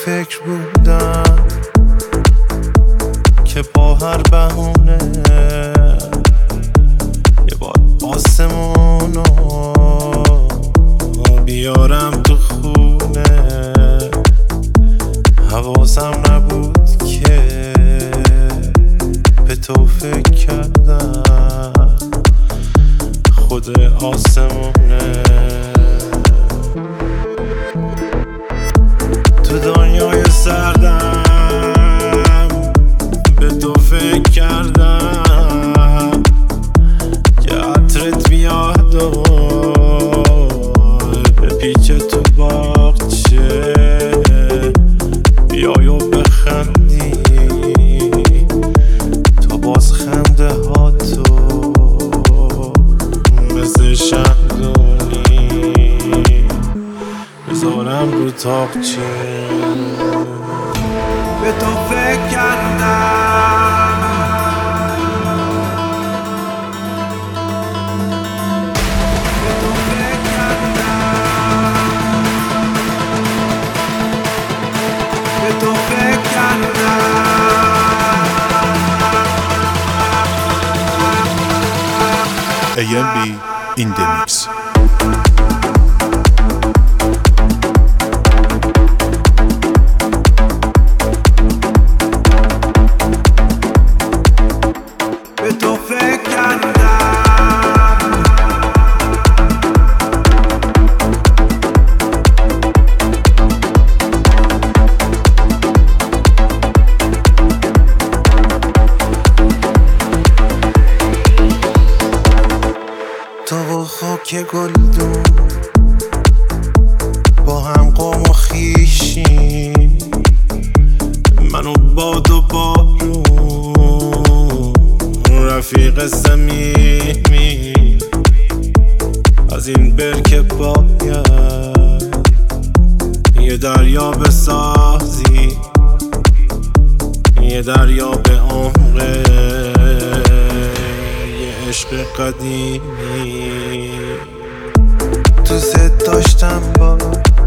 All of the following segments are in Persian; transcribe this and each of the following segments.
فکر بودم که با هر بهونه یه بار آسمونو بیارم تو خونه. حواسم نبود که به تو فکر کردم خود آسمونه. تو دنیای سردم به تو فکر کردم که عطرت بیاد و به پیچ تو باغچه بیای و بخندی. تو باز خنده ها تو مثل شمدونی بذارم رو تاقچه. به تو فکر کردم به تو فکر کردم به تو فکر کردم. AMB in the mix. به تو فکر کردم تو و خاک گلدون با هم قوم و خیشیم، منو باد و بارون رفیق صمیمی. از این برکه باید یه دریا بسازی، یه دریا به عمق یه عشق قدیمی. دوست داشتم با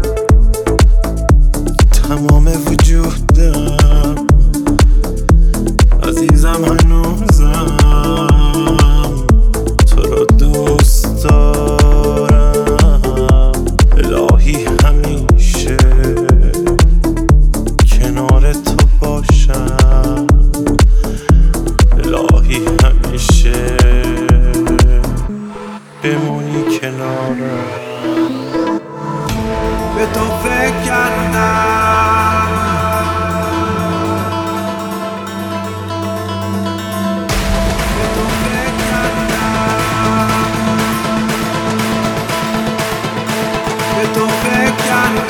تمام وجودم، عزیزم هنوزم تو رو دوست دارم. الهی همیشه کنار تو باشم، الهی همیشه بمونی کنارم. به تو فکر کردم به تو فکر کردم به تو فکر کردم.